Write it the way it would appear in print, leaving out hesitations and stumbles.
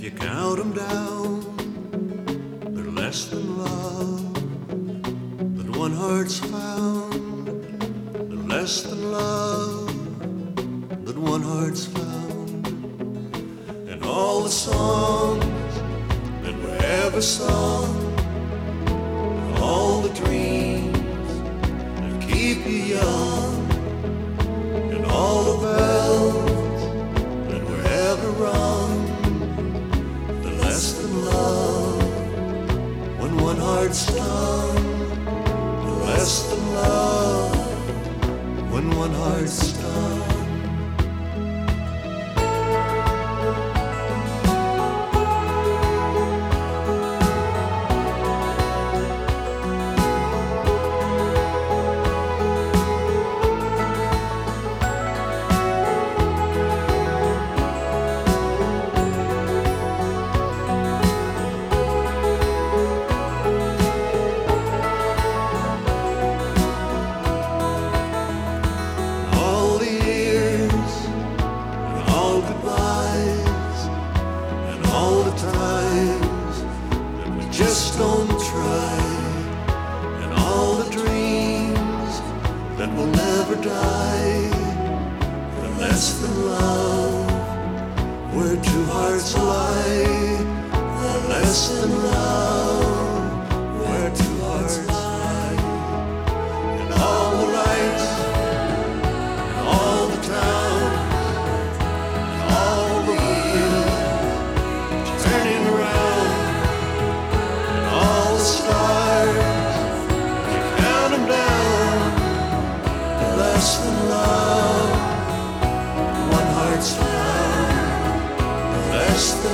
you count them down, they're less than love that one heart's found. They're less than love that one heart's found. And all the songs that were ever sung, and all the dreams that keep you young, and all the bells that were ever rung, they're less than love when one heart's done. They're less than love when one heart's done. Times that we just don't try, and all the dreams that will never die. They're less than love where two hearts lie. They're less than love where two hearts lie. And all the lights, and all the towns, and all the wheels turning around, and all the stars, you count them down. They're less than love, one heart's found. They're less than